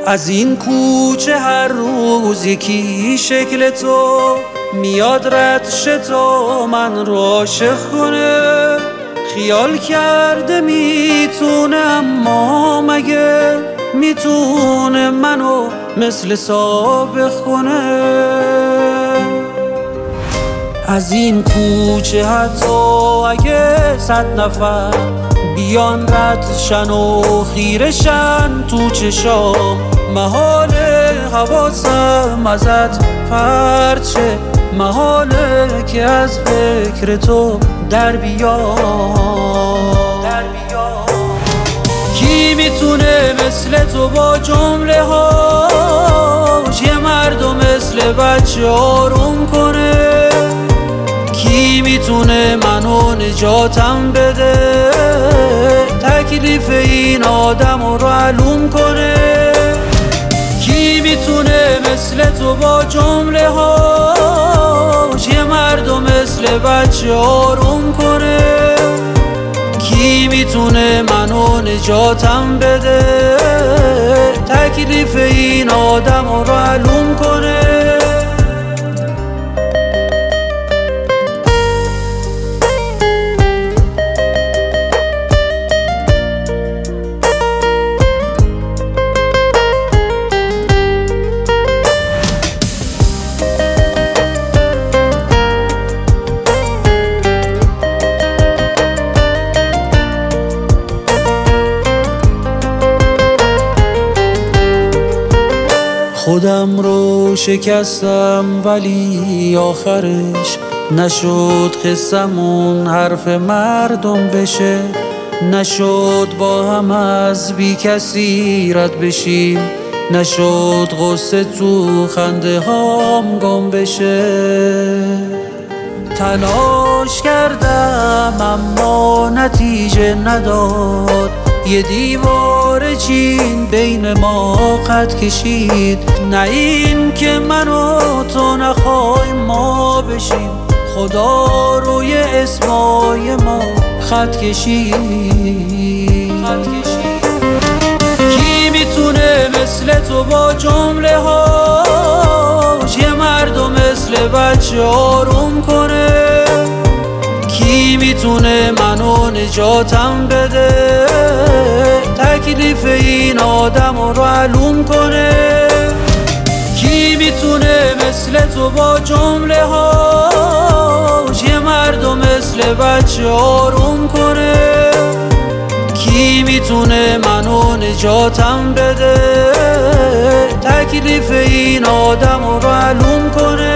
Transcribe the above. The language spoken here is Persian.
از این کوچه هر روز یکی شکل تو میاد رد شه تا من رو عاشق کنه. خیال کرده میتونه، اما مگه میتونه منو مثل سابق کنه؟ از این کوچه حتی اگه 100 نفر بیان رد شن و خیره شن تو چشام، محاله حواسم ازت پرت شه، محاله که از فکر تو در بیام. کی میتونه مثل تو با جمله هاش یه مردو مثل بچه آروم کنه؟ کی میتونه منو نجاتم بده، تکلیف این آدم رو معلوم کنه؟ کی میتونه مثل تو با جمله هاش یه مردو مثل بچه آروم کنه؟ کی میتونه منو نجاتم بده، تکلیف این آدم رو معلوم کنه؟ خودم رو شکستم ولی آخرش نشد قصمون حرف مردم بشه، نشد با هم از بی کسی رد بشیم، نشد غصه تو خنده هام گم بشه. تلاش کردم اما نتیجه نداد، یه دیوار چین بین ما خط کشید، نه این که من و تو نخوایم ما بشیم، خدا روی اسمای ما خط کشید. کی میتونه مثل تو با جمله هاش یه مردو مثل بچه آروم کنه؟ کی میتونه منو نجاتم بده، تکلیف این آدم رو معلوم کنه؟ کی میتونه مثل تو با جمله هاش یه مردو مثل بچه آروم کنه؟ کی میتونه منو نجاتم بده، تکلیف این آدم رو معلوم کنه؟